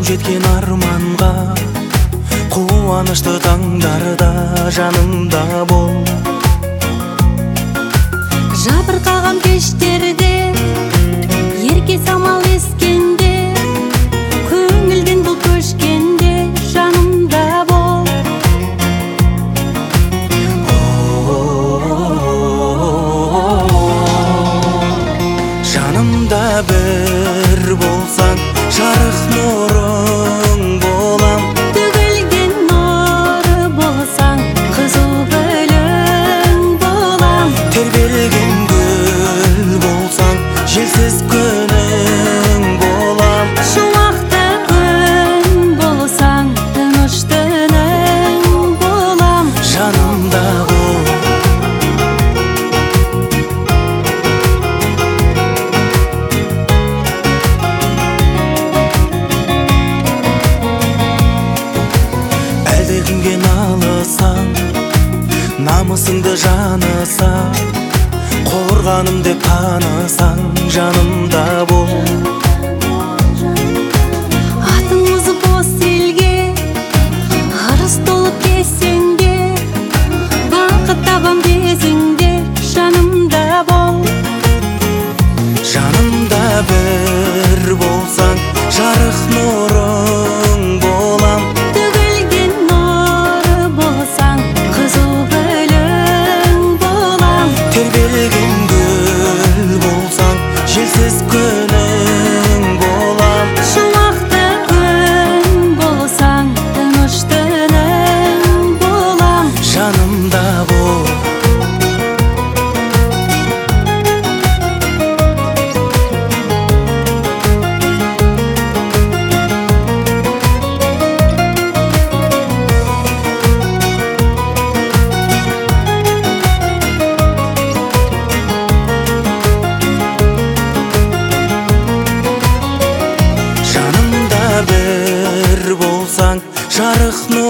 жеткен арманға, қуанышты таңдарда жанымда бол. Жабырқаған кештерде, ерке самал ескенде, көңілден бұл көшкенде жанымда бол. Жанымда бір болсаң, жарық нұрың болам. Төгілген нұры болсаң, қызыл гүлің болам. Тербелген гүл болсаң, желсіз күнің болам. Шуақты күн болсаң, тыныш түнің болам. Жанымда бол. Әлдекімге налысаң, намысыңды жаныса, қорғаным деп танысаң, жанымда бол. Атың озып бос елге, ырыс толып кесеңде, бақыт табам безіңде, жанымда бол. Жанымда бір болсаң, жарық нұрың болам. Төгілген нұры болсаң, қызыл гүлің болам. Тербелген гүл болсаң, желсіз күнің болам. Шуақты күн болсаң, тыныш түнің болам. Жанымда бол. Жанымда бір болсаң, жарық нұрың